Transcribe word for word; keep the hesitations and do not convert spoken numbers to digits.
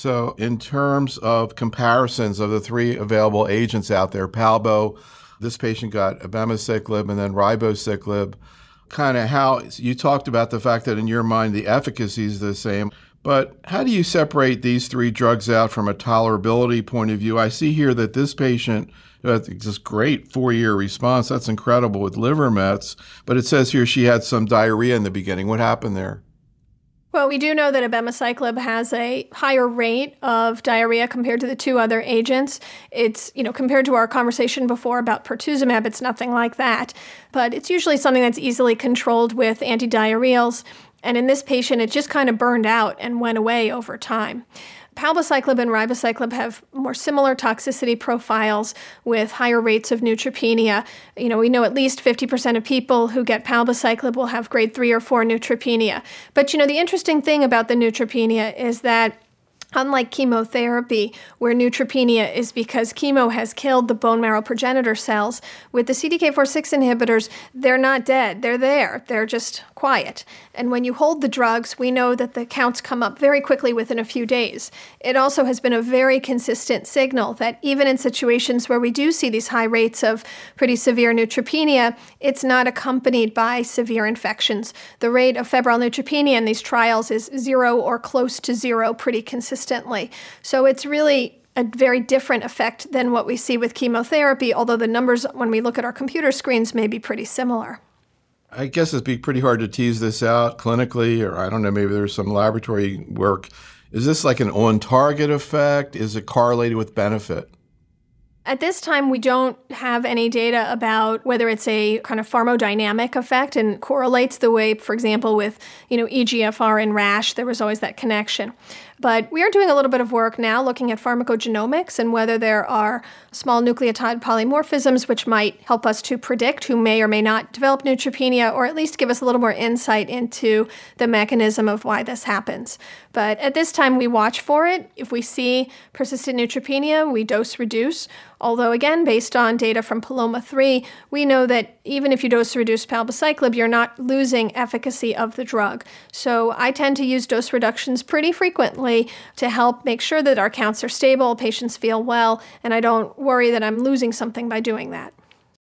So in terms of comparisons of the three available agents out there, Palbo, this patient got abemaciclib and then ribociclib, kind of how you talked about the fact that in your mind the efficacy is the same, but how do you separate these three drugs out from a tolerability point of view? I see here that this patient had this great four-year response. That's incredible with liver mets, but it says here she had some diarrhea in the beginning. What happened there? Well, we do know that abemaciclib has a higher rate of diarrhea compared to the two other agents. It's, you know, compared to our conversation before about pertuzumab, it's nothing like that. But it's usually something that's easily controlled with antidiarrheals. And in this patient, it just kind of burned out and went away over time. Palbociclib and ribociclib have more similar toxicity profiles with higher rates of neutropenia. You know, we know at least fifty percent of people who get palbociclib will have grade three or four neutropenia. But, you know, the interesting thing about the neutropenia is that unlike chemotherapy, where neutropenia is because chemo has killed the bone marrow progenitor cells, with the C D K four six inhibitors, they're not dead. They're there. They're just quiet. And when you hold the drugs, we know that the counts come up very quickly within a few days. It also has been a very consistent signal that even in situations where we do see these high rates of pretty severe neutropenia, it's not accompanied by severe infections. The rate of febrile neutropenia in these trials is zero or close to zero pretty consistently. So it's really a very different effect than what we see with chemotherapy, although the numbers, when we look at our computer screens, may be pretty similar. I guess it'd be pretty hard to tease this out clinically, or I don't know, maybe there's some laboratory work. Is this like an on-target effect? Is it correlated with benefit? At this time, we don't have any data about whether it's a kind of pharmacodynamic effect and correlates the way, for example, with, you know, E G F R and rash, there was always that connection. But we are doing a little bit of work now looking at pharmacogenomics and whether there are small nucleotide polymorphisms which might help us to predict who may or may not develop neutropenia, or at least give us a little more insight into the mechanism of why this happens. But at this time, we watch for it. If we see persistent neutropenia, we dose reduce. Although, again, based on data from PALOMA three, we know that even if you dose reduce palbociclib, you're not losing efficacy of the drug. So I tend to use dose reductions pretty frequently to help make sure that our counts are stable, patients feel well, and I don't worry that I'm losing something by doing that.